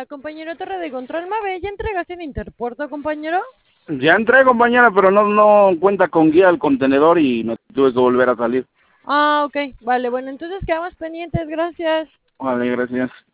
Compañero Torre de Control Mave, ¿ya entregaste el Interpuerto, compañero? Ya entré, compañera, pero no cuenta con guía al contenedor y me tuve que volver a salir. Ah, ok, vale, bueno, entonces quedamos pendientes, gracias. Vale, gracias.